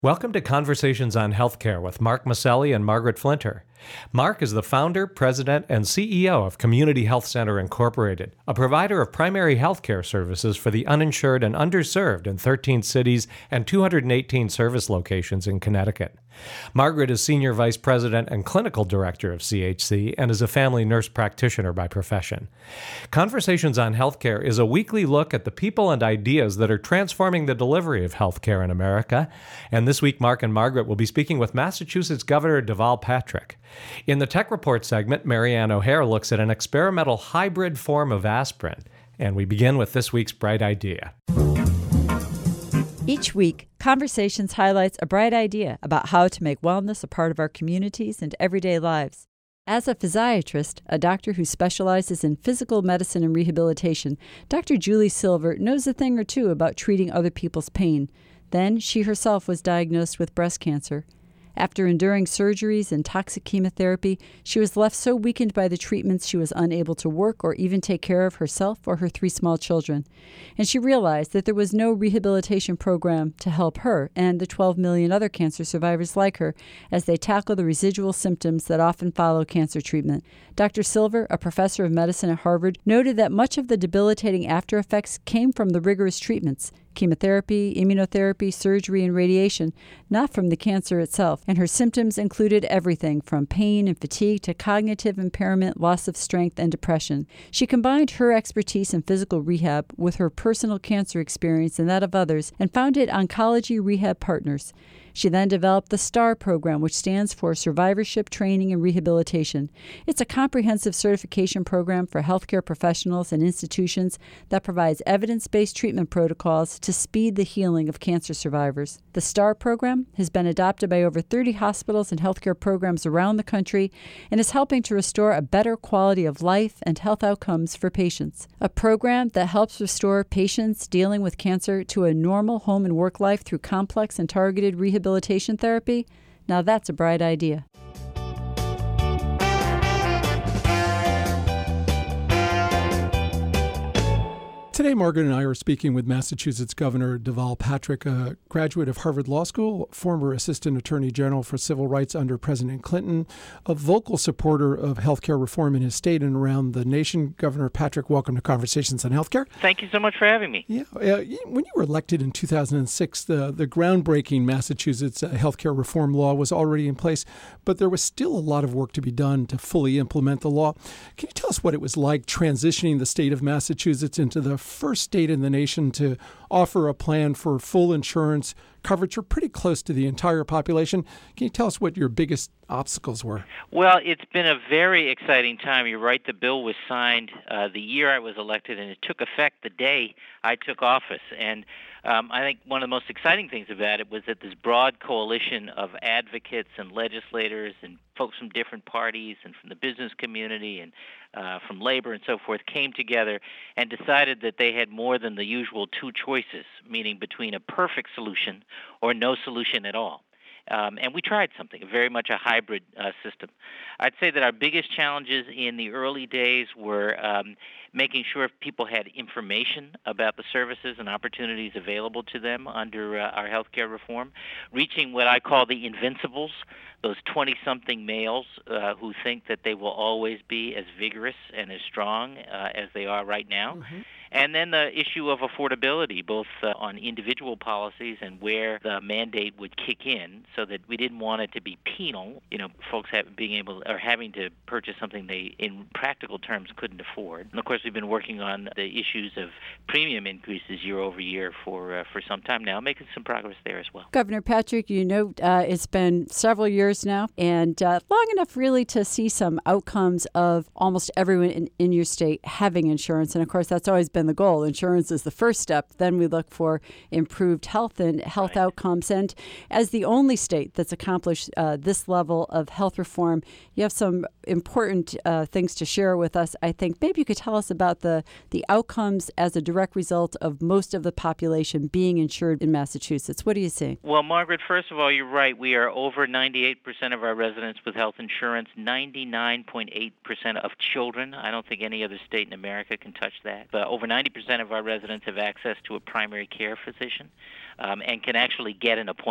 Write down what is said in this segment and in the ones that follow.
Welcome to Conversations on Healthcare with Mark Maselli and Margaret Flinter. Mark is the founder, president, and CEO of Community Health Center Incorporated, a provider of primary healthcare services for the uninsured and underserved in 13 cities and 218 service locations in Connecticut. Margaret is Senior Vice President and Clinical Director of CHC and is a family nurse practitioner by profession. Conversations on Healthcare is a weekly look at the people and ideas that are transforming the delivery of healthcare in America. And this week, Mark and Margaret will be speaking with Massachusetts Governor Deval Patrick. In the Tech Report segment, Marianne O'Hare looks at an experimental hybrid form of aspirin. And we begin with this week's Bright Idea. Each week, Conversations highlights a bright idea about how to make wellness a part of our communities and everyday lives. As a physiatrist, a doctor who specializes in physical medicine and rehabilitation, Dr. Julie Silver knows a thing or two about treating other people's pain. Then, she herself was diagnosed with breast cancer. After enduring surgeries and toxic chemotherapy, she was left so weakened by the treatments she was unable to work or even take care of herself or her 3 small children. And she realized that there was no rehabilitation program to help her and the 12 million other cancer survivors like her as they tackle the residual symptoms that often follow cancer treatment. Dr. Silver, a professor of medicine at Harvard, noted that much of the debilitating after effects came from the rigorous treatments, chemotherapy, immunotherapy, surgery, and radiation, not from the cancer itself. And her symptoms included everything from pain and fatigue to cognitive impairment, loss of strength, and depression. She combined her expertise in physical rehab with her personal cancer experience and that of others and founded Oncology Rehab Partners. She then developed the STAR program, which stands for Survivorship Training and Rehabilitation. It's a comprehensive certification program for healthcare professionals and institutions that provides evidence-based treatment protocols to speed the healing of cancer survivors. The STAR program has been adopted by over 30 hospitals and healthcare programs around the country and is helping to restore a better quality of life and health outcomes for patients. A program that helps restore patients dealing with cancer to a normal home and work life through complex and targeted rehabilitation therapy? Now that's a bright idea. Today, Margaret and I are speaking with Massachusetts Governor Deval Patrick, a graduate of Harvard Law School, former Assistant Attorney General for Civil Rights under President Clinton, a vocal supporter of healthcare reform in his state and around the nation. Governor Patrick, welcome to Conversations on Healthcare. Thank you so much for having me. Yeah, when you were elected in 2006, the groundbreaking Massachusetts healthcare reform law was already in place, but there was still a lot of work to be done to fully implement the law. Can you tell us what it was like transitioning the state of Massachusetts into the first state in the nation to offer a plan for full insurance coverage for pretty close to the entire population? Can you tell us what your biggest obstacles were? Well, it's been a very exciting time. You're right, the bill was signed the year I was elected, and it took effect the day I took office. And I think one of the most exciting things about it was that this broad coalition of advocates and legislators and folks from different parties and from the business community and from labor and so forth came together and decided that they had more than the usual 2 choices, meaning between a perfect solution or no solution at all. And we tried something, very much a hybrid system. I'd say that our biggest challenges in the early days were making sure people had information about the services and opportunities available to them under our healthcare reform, reaching what I call the invincibles, those 20-something males who think that they will always be as vigorous and as strong as they are right now. Mm-hmm. And then the issue of affordability, both on individual policies and where the mandate would kick in, so that we didn't want it to be penal, folks having to purchase something they, in practical terms, couldn't afford. And of course, we've been working on the issues of premium increases year over year for some time now, making some progress there as well. Governor Patrick, it's been several years now, and long enough really to see some outcomes of almost everyone in your state having insurance. And of course, that's always been the goal. Insurance is the first step. Then we look for improved health and health outcomes. And as the only state that's accomplished this level of health reform, you have some important things to share with us. I think maybe you could tell us about the outcomes as a direct result of most of the population being insured in Massachusetts. What do you see? Well, Margaret, first of all, you're right. We are over 98% of our residents with health insurance, 99.8% of children. I don't think any other state in America can touch that. But over 90% of our residents have access to a primary care physician and can actually get an appointment.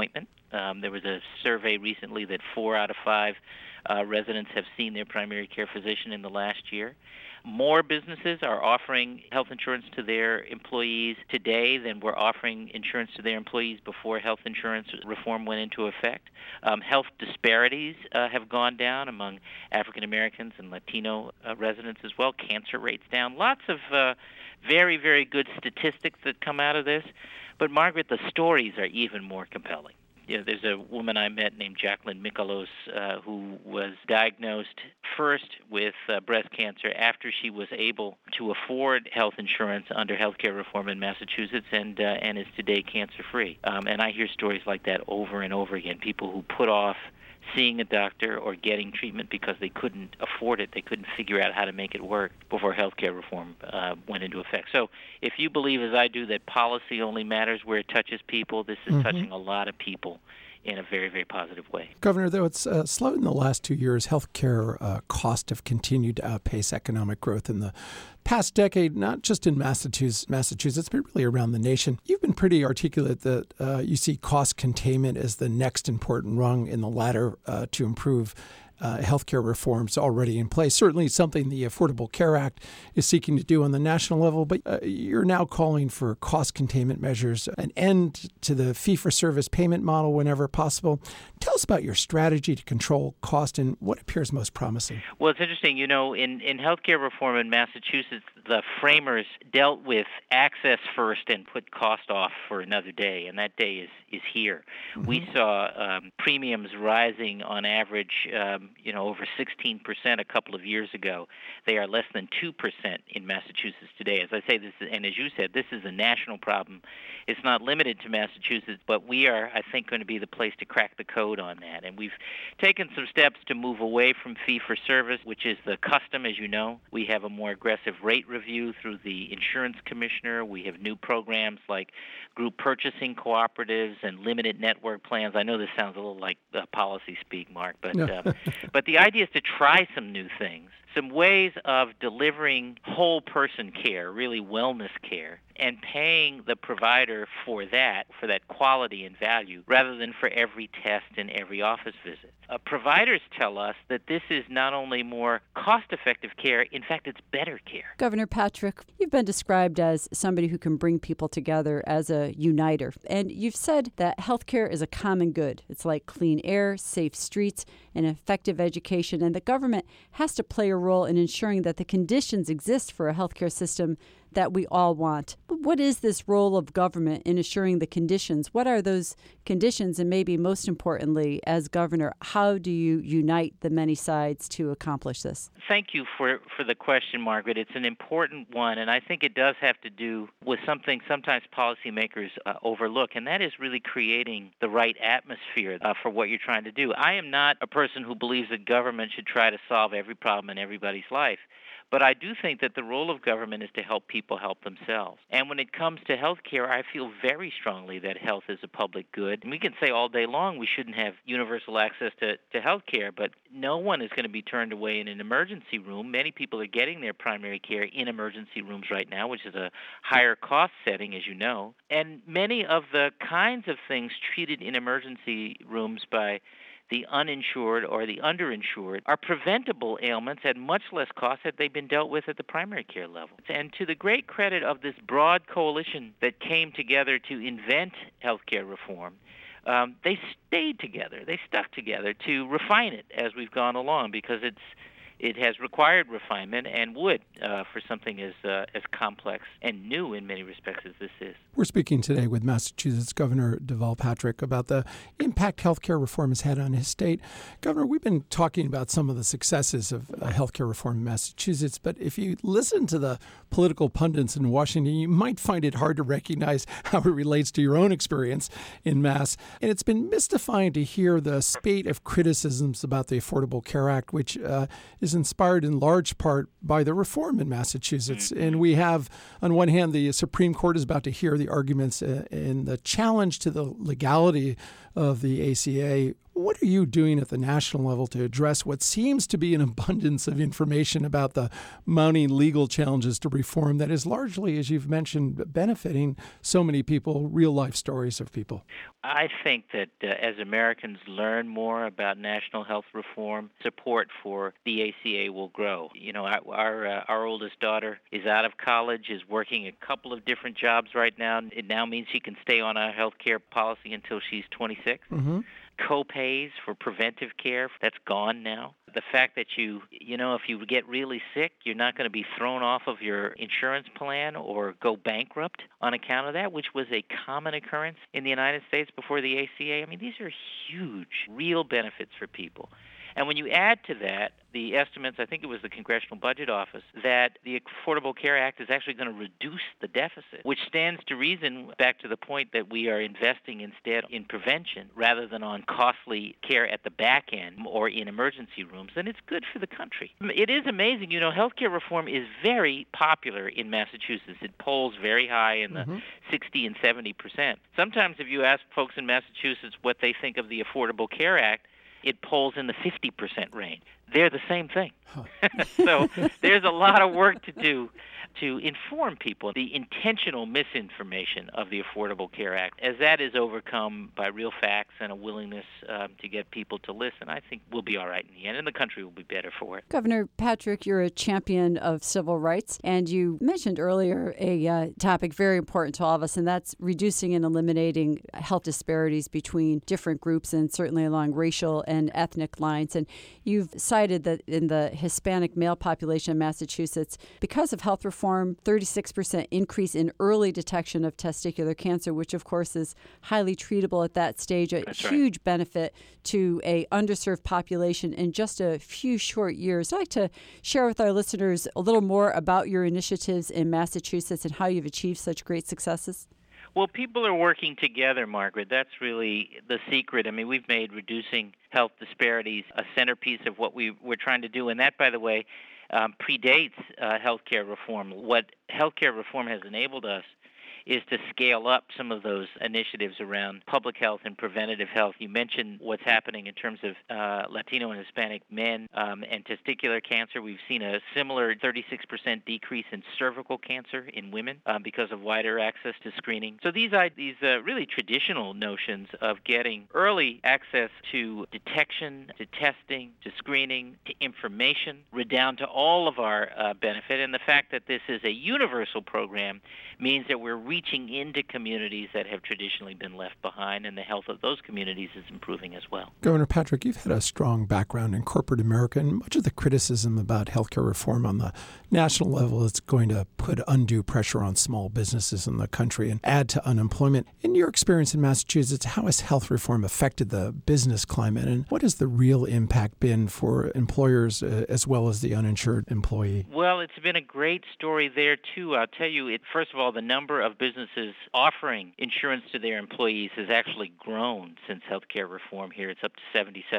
There was a survey recently that 4 out of 5 residents have seen their primary care physician in the last year. More businesses are offering health insurance to their employees today than were offering insurance to their employees before health insurance reform went into effect. Health disparities have gone down among African Americans and Latino residents as well. Cancer rates down. Lots of very, very good statistics that come out of this. But, Margaret, the stories are even more compelling. There's a woman I met named Jacqueline Mikolos who was diagnosed first with breast cancer after she was able to afford health insurance under healthcare reform in Massachusetts and is today cancer-free. And I hear stories like that over and over again, people who put off seeing a doctor or getting treatment because they couldn't afford it. They couldn't figure out how to make it work before healthcare reform went into effect. So if you believe, as I do, that policy only matters where it touches people, this is touching a lot of people in a very, very positive way. Governor, though it's slowed in the last 2 years, healthcare costs have continued to outpace economic growth in the past decade, not just in Massachusetts, but really around the nation. You've been pretty articulate that you see cost containment as the next important rung in the ladder to improve healthcare reforms already in place. Certainly something the Affordable Care Act is seeking to do on the national level, but you're now calling for cost containment measures, an end to the fee-for-service payment model whenever possible. Tell us about your strategy to control cost and what appears most promising. Well, it's interesting. In healthcare reform in Massachusetts, the framers dealt with access first and put cost off for another day, and that day is here. We saw premiums rising on average over 16% a couple of years ago. They are less than 2% in Massachusetts today. As I say, and as you said, this is a national problem. It's not limited to Massachusetts, but we are, I think, going to be the place to crack the code on that. And we've taken some steps to move away from fee-for-service, which is the custom, as you know. We have a more aggressive rate review through the insurance commissioner. We have new programs like group purchasing cooperatives and limited network plans. I know this sounds a little like policy speak, Mark, but but the idea is to try some new things, some ways of delivering whole person care, really wellness care, and paying the provider for that quality and value, rather than for every test and every office visit. Providers tell us that this is not only more cost-effective care, in fact, it's better care. Governor Patrick, you've been described as somebody who can bring people together as a uniter. And you've said that healthcare is a common good. It's like clean air, safe streets, and effective education. And the government has to play a role in ensuring that the conditions exist for a healthcare system that we all want. But what is this role of government in assuring the conditions? What are those conditions? And maybe most importantly, as governor, how do you unite the many sides to accomplish this? Thank you for the question, Margaret. It's an important one, and I think it does have to do with something sometimes policymakers overlook, and that is really creating the right atmosphere for what you're trying to do. I am not a person who believes that government should try to solve every problem in everybody's life. But I do think that the role of government is to help people help themselves. And when it comes to health care, I feel very strongly that health is a public good. And we can say all day long we shouldn't have universal access to health care, but no one is going to be turned away in an emergency room. Many people are getting their primary care in emergency rooms right now, which is a higher cost setting, as you know. And many of the kinds of things treated in emergency rooms by the uninsured or the underinsured are preventable ailments at much less cost had they been dealt with at the primary care level. And to the great credit of this broad coalition that came together to invent healthcare reform, they stayed together. They stuck together to refine it as we've gone along, because it has required refinement and would for something as complex and new in many respects as this is. We're speaking today with Massachusetts Governor Deval Patrick about the impact healthcare reform has had on his state. Governor, we've been talking about some of the successes of healthcare reform in Massachusetts, but if you listen to the political pundits in Washington, you might find it hard to recognize how it relates to your own experience in Mass. And it's been mystifying to hear the spate of criticisms about the Affordable Care Act, which is inspired in large part by the reform in Massachusetts. And we have, on one hand, the Supreme Court is about to hear the arguments in the challenge to the legality of the ACA. What are you doing at the national level to address what seems to be an abundance of information about the mounting legal challenges to reform that is largely, as you've mentioned, benefiting so many people, real-life stories of people? I think that as Americans learn more about national health reform, support for the ACA will grow. You know, our oldest daughter is out of college, is working a couple of different jobs right now. It now means she can stay on our health care policy until she's 26. Mm-hmm. Co-pays for preventive care, that's gone now. The fact that if you get really sick, you're not going to be thrown off of your insurance plan or go bankrupt on account of that, which was a common occurrence in the United States before the ACA. I mean, these are huge, real benefits for people. And when you add to that the estimates, I think it was the Congressional Budget Office, that the Affordable Care Act is actually going to reduce the deficit, which stands to reason, back to the point that we are investing instead in prevention rather than on costly care at the back end or in emergency rooms, then it's good for the country. It is amazing. Healthcare reform is very popular in Massachusetts. It polls very high in the 60 and 70%. Sometimes if you ask folks in Massachusetts what they think of the Affordable Care Act, it polls in the 50% range. They're the same thing. So there's a lot of work to do to inform people the intentional misinformation of the Affordable Care Act. As that is overcome by real facts and a willingness to get people to listen, I think we'll be all right in the end, and the country will be better for it. Governor Patrick, you're a champion of civil rights, and you mentioned earlier a topic very important to all of us, and that's reducing and eliminating health disparities between different groups and certainly along racial and ethnic lines. And you've cited that in the Hispanic male population of Massachusetts, because of health reform, 36% increase in early detection of testicular cancer, which of course is highly treatable at that stage, a huge benefit to a underserved population in just a few short years. I'd like to share with our listeners a little more about your initiatives in Massachusetts and how you've achieved such great successes. Well, people are working together, Margaret. That's really the secret. I mean, we've made reducing health disparities a centerpiece of what we're trying to do. And that, by the way, predates healthcare reform. What healthcare reform has enabled us is to scale up some of those initiatives around public health and preventative health. You mentioned what's happening in terms of Latino and Hispanic men and testicular cancer. We've seen a similar 36% decrease in cervical cancer in women because of wider access to screening. So these really traditional notions of getting early access to detection, to testing, to screening, to information, redound to all of our benefit. And the fact that this is a universal program means that we're reaching into communities that have traditionally been left behind, and the health of those communities is improving as well. Governor Patrick, you've had a strong background in corporate America, and much of the criticism about healthcare reform on the national level is going to put undue pressure on small businesses in the country and add to unemployment. In your experience in Massachusetts, how has health reform affected the business climate, and what has the real impact been for employers as well as the uninsured employee? Well, it's been a great story there, too. I'll tell you, first of all, the number of businesses offering insurance to their employees has actually grown since healthcare reform here. It's up to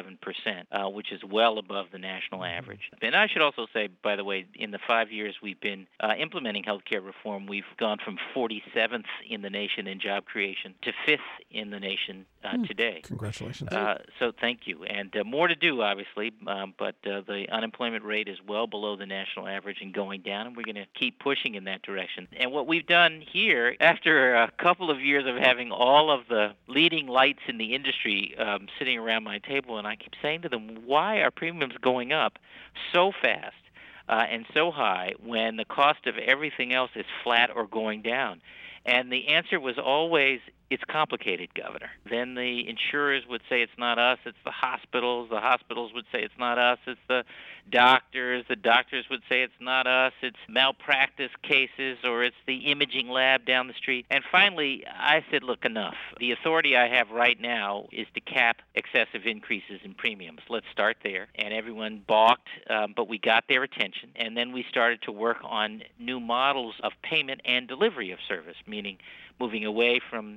77%, which is well above the national average. And I should also say, by the way, in the 5 years we've been implementing healthcare reform, we've gone from 47th in the nation in job creation to 5th in the nation today. Congratulations. So thank you. And more to do, obviously, but the unemployment rate is well below the national average and going down, and we're going to keep pushing in that direction. And what we've done here, after a couple of years of having all of the leading lights in the industry sitting around my table, and I keep saying to them, why are premiums going up so fast and so high when the cost of everything else is flat or going down? And the answer was always, it's complicated, Governor. Then the insurers would say it's not us, it's the hospitals. The hospitals would say it's not us, it's the doctors. The doctors would say it's not us, it's malpractice cases, or it's the imaging lab down the street. And finally, I said, look, enough. The authority I have right now is to cap excessive increases in premiums. Let's start there. And everyone balked, but we got their attention. And then we started to work on new models of payment and delivery of service, meaning moving away from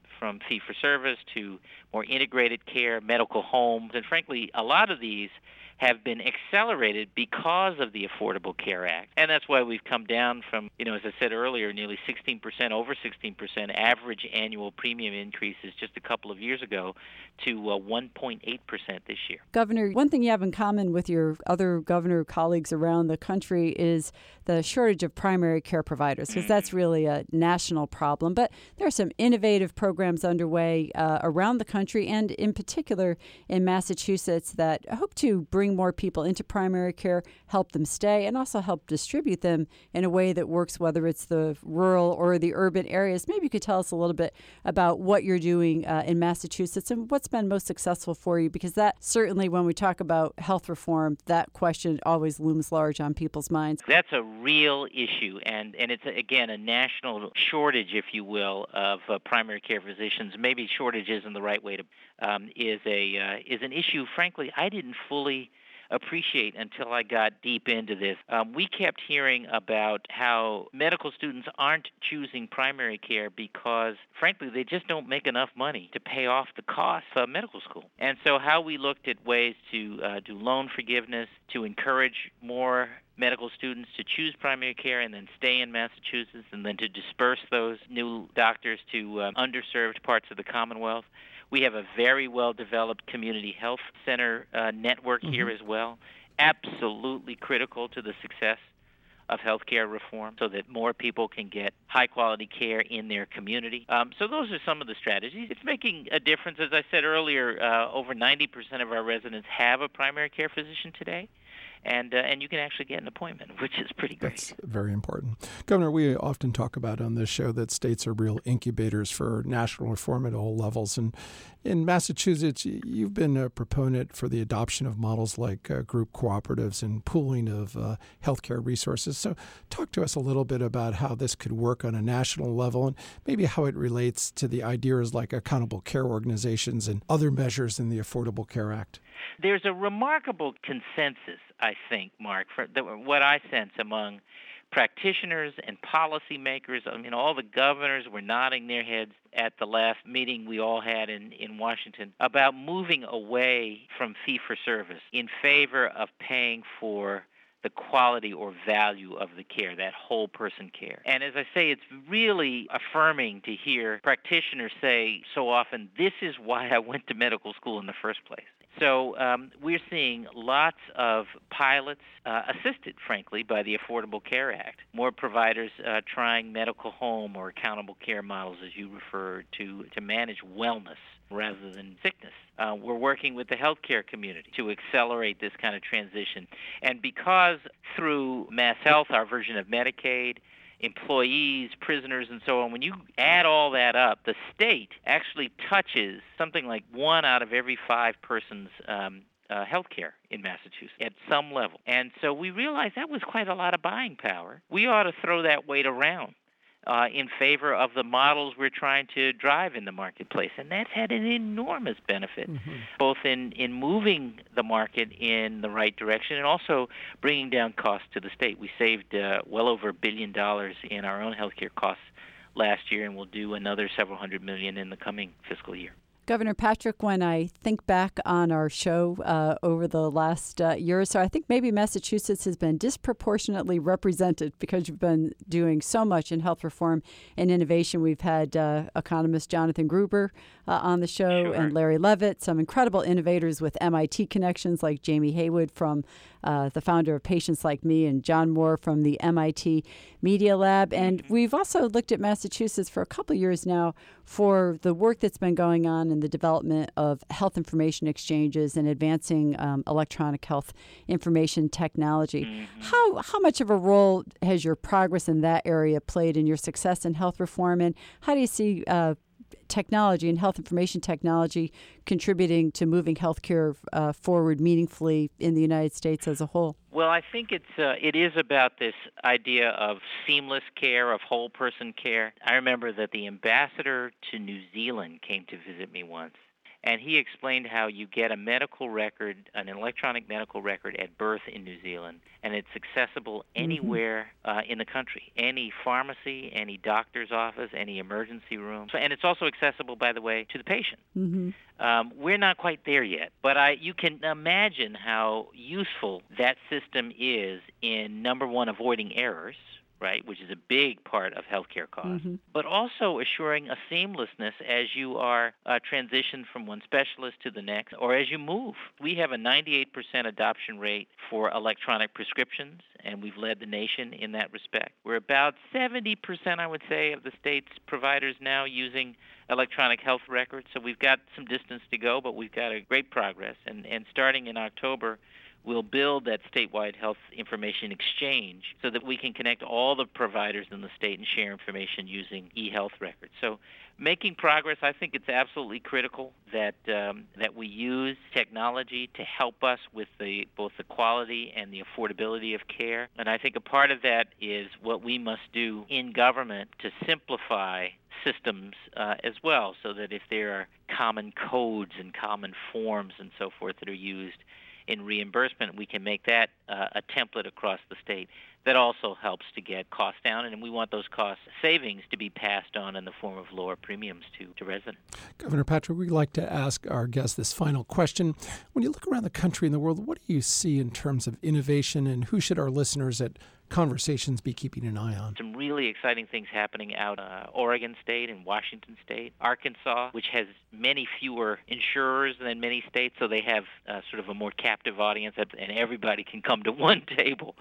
fee-for-service to more integrated care, medical homes. And frankly, a lot of these have been accelerated because of the Affordable Care Act. And that's why we've come down from, as I said earlier, nearly 16%, over 16% average annual premium increases just a couple of years ago to 1.8% this year. Governor, one thing you have in common with your other governor colleagues around the country is the shortage of primary care providers, because that's really a national problem. But there are some innovative programs underway around the country and in particular in Massachusetts that hope to bring more people into primary care, help them stay, and also help distribute them in a way that works, whether it's the rural or the urban areas. Maybe you could tell us a little bit about what you're doing in Massachusetts and what's been most successful for you, because that certainly, when we talk about health reform, that question always looms large on people's minds. That's a real issue, and it's, again, a national shortage, if you will, of primary care physicians. Maybe shortage isn't the right way to is an issue, frankly, I didn't fully appreciate until I got deep into this. We kept hearing about how medical students aren't choosing primary care because, frankly, they just don't make enough money to pay off the cost of medical school. And so how we looked at ways to do loan forgiveness, to encourage more medical students to choose primary care and then stay in Massachusetts, and then to disperse those new doctors to underserved parts of the Commonwealth. We have a very well-developed community health center network here as well, absolutely critical to the success of healthcare reform so that more people can get high-quality care in their community. So those are some of the strategies. It's making a difference. As I said earlier, over 90% of our residents have a primary care physician today. And you can actually get an appointment, which is pretty great. That's very important. Governor, we often talk about on this show that states are real incubators for national reform at all levels. And in Massachusetts, you've been a proponent for the adoption of models like group cooperatives and pooling of healthcare resources. So talk to us a little bit about how this could work on a national level and maybe how it relates to the ideas like accountable care organizations and other measures in the Affordable Care Act. There's a remarkable consensus, I think, Mark, for what I sense among practitioners and policymakers. I mean, all the governors were nodding their heads at the last meeting we all had in Washington about moving away from fee-for-service in favor of paying for the quality or value of the care, that whole person care. And as I say, it's really affirming to hear practitioners say so often, this is why I went to medical school in the first place. So we're seeing lots of pilots assisted, frankly, by the Affordable Care Act. More providers trying medical home or accountable care models, as you refer to manage wellness rather than sickness. We're working with the healthcare community to accelerate this kind of transition. And because through MassHealth, our version of Medicaid, employees, prisoners, and so on, when you add all that up, the state actually touches something like 1 out of every 5 persons' health care in Massachusetts at some level. And so we realized that was quite a lot of buying power. We ought to throw that weight around in favor of the models we're trying to drive in the marketplace. And that's had an enormous benefit, both in moving the market in the right direction and also bringing down costs to the state. We saved well over $1 billion in our own healthcare costs last year, and we'll do another several $100 million in the coming fiscal year. Governor Patrick, when I think back on our show over the last year or so, I think maybe Massachusetts has been disproportionately represented because you've been doing so much in health reform and innovation. We've had economist Jonathan Gruber on the show and Larry Levitt, some incredible innovators with MIT connections like Jamie Haywood from the founder of Patients Like Me and John Moore from the MIT Media Lab. And we've also looked at Massachusetts for a couple of years now for the work that's been going on in the development of health information exchanges and advancing electronic health information technology. How much of a role has your progress in that area played in your success in health reform, and how do you see technology and health information technology contributing to moving healthcare forward meaningfully in the United States as a whole? Well, I think it is about this idea of seamless care, of whole person care. I remember that the ambassador to New Zealand came to visit me once, And he explained how you get a medical record, an electronic medical record at birth in New Zealand, and it's accessible anywhere in the country, any pharmacy, any doctor's office, any emergency room. And it's also accessible, by the way, to the patient. We're not quite there yet, but you can imagine how useful that system is in, number one, avoiding errors, right, which is a big part of healthcare costs, but also assuring a seamlessness as you are transitioned from one specialist to the next or as you move. We have a 98% adoption rate for electronic prescriptions, and we've led the nation in that respect. We're about 70%, I would say, of the state's providers now using electronic health records, so we've got some distance to go, but we've got a great progress. And starting in October, we'll build that statewide health information exchange so that we can connect all the providers in the state and share information using e-health records. So making progress, I think it's absolutely critical that we use technology to help us with both the quality and the affordability of care. And I think a part of that is what we must do in government to simplify systems as well, so that if there are common codes and common forms and so forth that are used in reimbursement, we can make that a template across the state. That also helps to get costs down, and we want those cost savings to be passed on in the form of lower premiums to residents. Governor Patrick, we'd like to ask our guest this final question. When you look around the country and the world, what do you see in terms of innovation, and who should our listeners at Conversations be keeping an eye on? Some really exciting things happening out Oregon State and Washington State. Arkansas, which has many fewer insurers than many states, so they have sort of a more captive audience, and everybody can come to one table.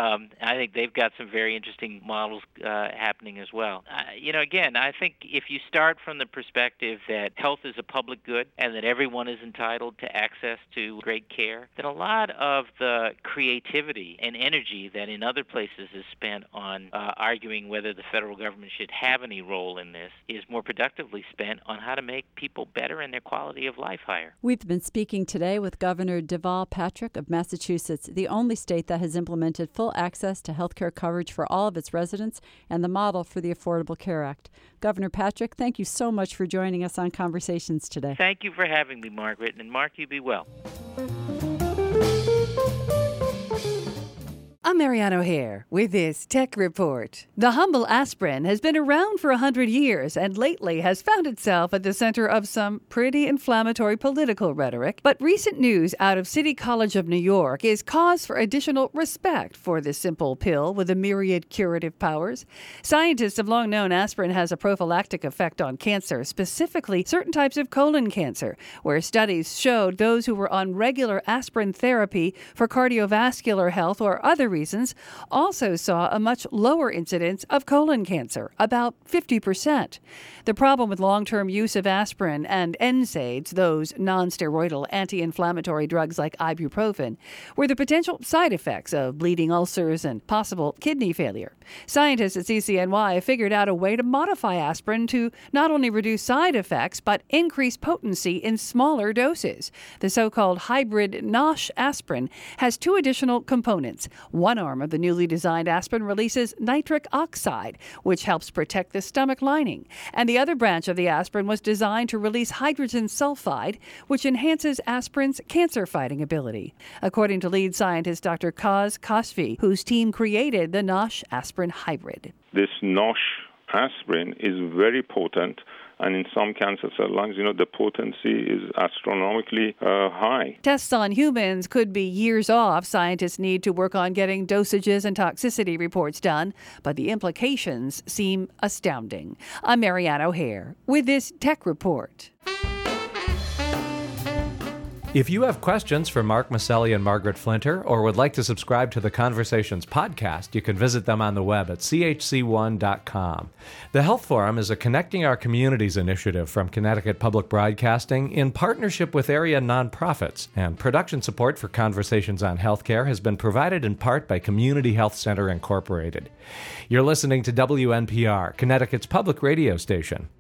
I think they've got some very interesting models happening as well. Again, I think if you start from the perspective that health is a public good and that everyone is entitled to access to great care, then a lot of the creativity and energy that in other places is spent on arguing whether the federal government should have any role in this is more productively spent on how to make people better and their quality of life higher. We've been speaking today with Governor Deval Patrick of Massachusetts, the only state that has implemented full access to health care coverage for all of its residents and the model for the Affordable Care Act. Governor Patrick, thank you so much for joining us on Conversations today. Thank you for having me, Margaret. And Mark, you be well. I'm Marianne O'Hare with this Tech Report. The humble aspirin has been around for 100 years and lately has found itself at the center of some pretty inflammatory political rhetoric. But recent news out of City College of New York is cause for additional respect for this simple pill with a myriad curative powers. Scientists have long known aspirin has a prophylactic effect on cancer, specifically certain types of colon cancer, where studies showed those who were on regular aspirin therapy for cardiovascular health or other reasons also saw a much lower incidence of colon cancer, about 50%. The problem with long-term use of aspirin and NSAIDs, those non-steroidal anti-inflammatory drugs like ibuprofen, were the potential side effects of bleeding ulcers and possible kidney failure. Scientists at CCNY figured out a way to modify aspirin to not only reduce side effects, but increase potency in smaller doses. The so-called hybrid NOSH aspirin has two additional components. One arm of the newly designed aspirin releases nitric oxide, which helps protect the stomach lining. And the other branch of the aspirin was designed to release hydrogen sulfide, which enhances aspirin's cancer-fighting ability. According to lead scientist Dr. Kaz Kasvi, whose team created the NOSH aspirin hybrid. This NOSH aspirin is very potent, and in some cancer cell lines, the potency is astronomically high. Tests on humans could be years off. Scientists need to work on getting dosages and toxicity reports done, but the implications seem astounding. I'm Marianne O'Hare with this Tech Report. If you have questions for Mark Maselli and Margaret Flinter, or would like to subscribe to the Conversations podcast, you can visit them on the web at chc1.com. The Health Forum is a Connecting Our Communities initiative from Connecticut Public Broadcasting in partnership with area nonprofits, and production support for Conversations on Healthcare has been provided in part by Community Health Center Incorporated. You're listening to WNPR, Connecticut's public radio station.